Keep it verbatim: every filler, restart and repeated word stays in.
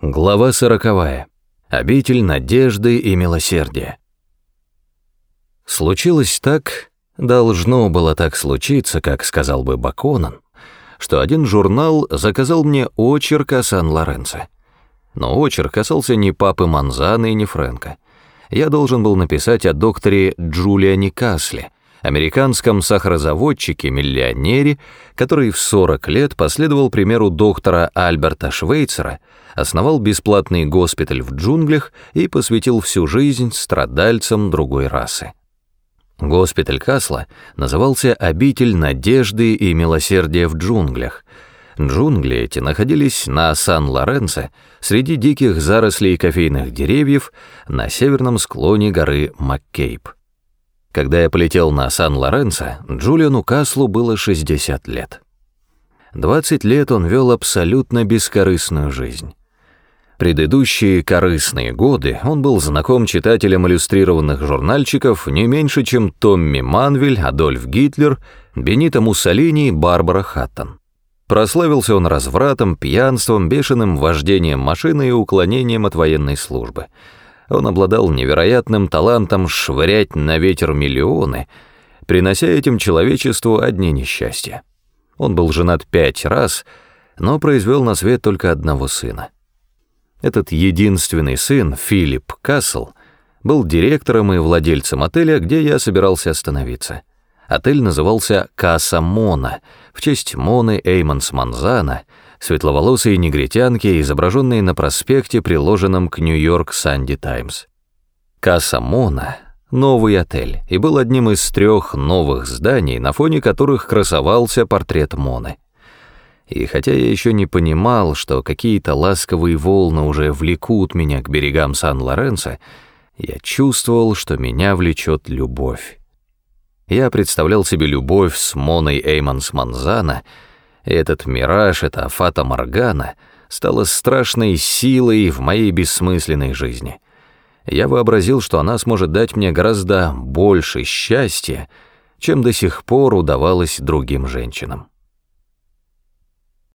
Глава сороковая. Обитель надежды и милосердия. Случилось так, должно было так случиться, как сказал бы Баконан, что один журнал заказал мне очерк о Сан-Лоренцо. Но очерк касался не папы Манзана и не Фрэнка. Я должен был написать о докторе Джулиане Касле, американском сахарозаводчике-миллионере, который в сорок лет последовал примеру доктора Альберта Швейцера, основал бесплатный госпиталь в джунглях и посвятил всю жизнь страдальцам другой расы. Госпиталь Касла назывался «Обитель надежды и милосердия в джунглях». Джунгли эти находились на Сан-Лоренцо среди диких зарослей кофейных деревьев на северном склоне горы Маккейб. Когда я полетел на Сан-Лоренцо, Джулиану Каслу было шестьдесят лет. двадцать лет он вел абсолютно бескорыстную жизнь. Предыдущие корыстные годы он был знаком читателям иллюстрированных журнальчиков не меньше, чем Томми Манвель, Адольф Гитлер, Бенито Муссолини и Барбара Хаттон. Прославился он развратом, пьянством, бешеным вождением машины и уклонением от военной службы. Он обладал невероятным талантом швырять на ветер миллионы, принося этим человечеству одни несчастья. Он был женат пять раз, но произвел на свет только одного сына. Этот единственный сын, Филипп Касл, был директором и владельцем отеля, где я собирался остановиться. Отель назывался «Каса Мона», в честь Моны Эймонс Манзана, светловолосой негритянки, изображенной на проспекте, приложенном к Нью-Йорк Санди Таймс. Каса Мона — новый отель, и был одним из трех новых зданий, на фоне которых красовался портрет Моны. И хотя я еще не понимал, что какие-то ласковые волны уже влекут меня к берегам Сан-Лоренцо, я чувствовал, что меня влечет любовь. Я представлял себе любовь с Моной Эймонс Манзана, и этот мираж, эта фата Моргана стала страшной силой в моей бессмысленной жизни. Я вообразил, что она сможет дать мне гораздо больше счастья, чем до сих пор удавалось другим женщинам.